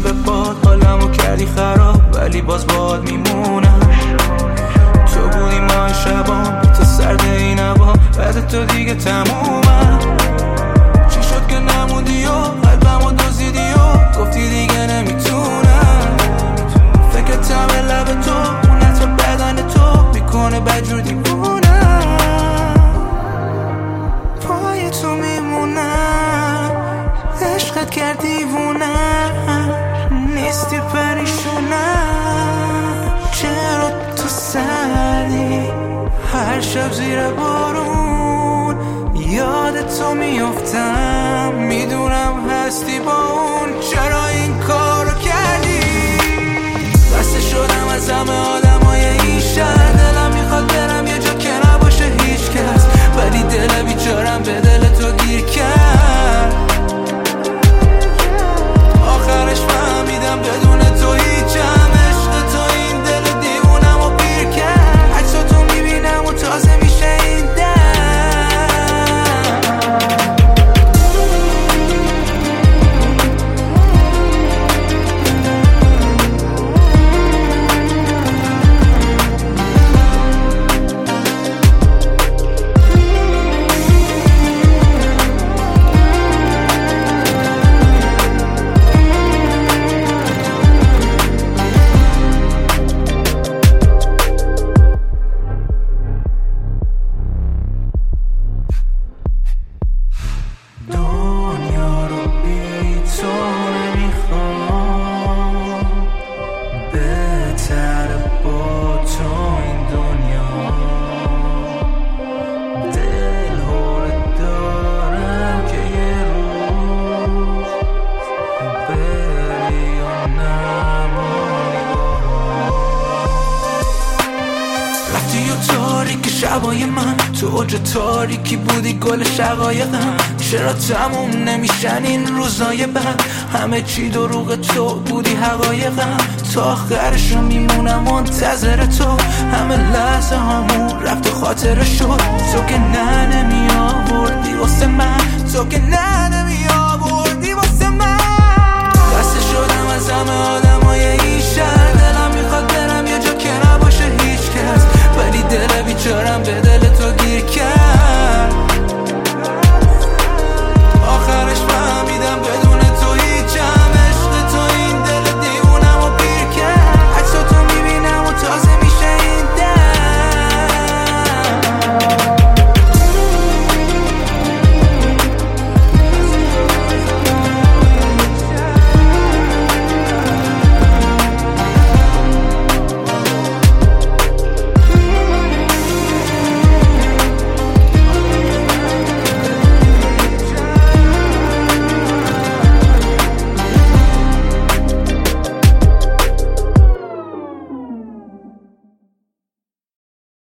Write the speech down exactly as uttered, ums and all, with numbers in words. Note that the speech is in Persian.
به باد حالمو کردی خراب، ولی باز باد میمونم. تو بودی ماه شبام، تو سرد این هوا، بعد تو دیگه تمومم. چی شد که نموندی و قلبمو دزدیدی و گفتی دیگه نمیتونم. فکرتم به لب تو، اون عطر بدن تو میکنه بدجور دیوونم. پای تو میمونم، عشقت کرد دیوونم. نیستی پریشونم، چرا تو سردی هر شب زیر بارون یاد تو میافتم. میدونم هستی با اون، چرا این کارو کردی؟ بسته شدم از همه آدمای این شهر، دلم میخواد برم یه جا که نباشه هیچ کس، ولی دل بیچارم به دل تو گیر کرد. آخرش فهمیدم بدون تو هیچم، عشق تو این دل دیوونم و پیر کرد. عکسا تو میبینم و تازه میشه این در. شبای من تو اوج تاریکی بودی، گل شقایقم. چرا تموم نمیشن این روزای بعد؟ همه چی دروغ تو بودی حقایقم. تا آخرشو میمونم منتظر تو، همه لحظه هامون رفت و خاطره شد. تو که نه نمی آوردی واسه من، تو که نه نمی آوردی واسه من. بسته شدم از همه آدمای این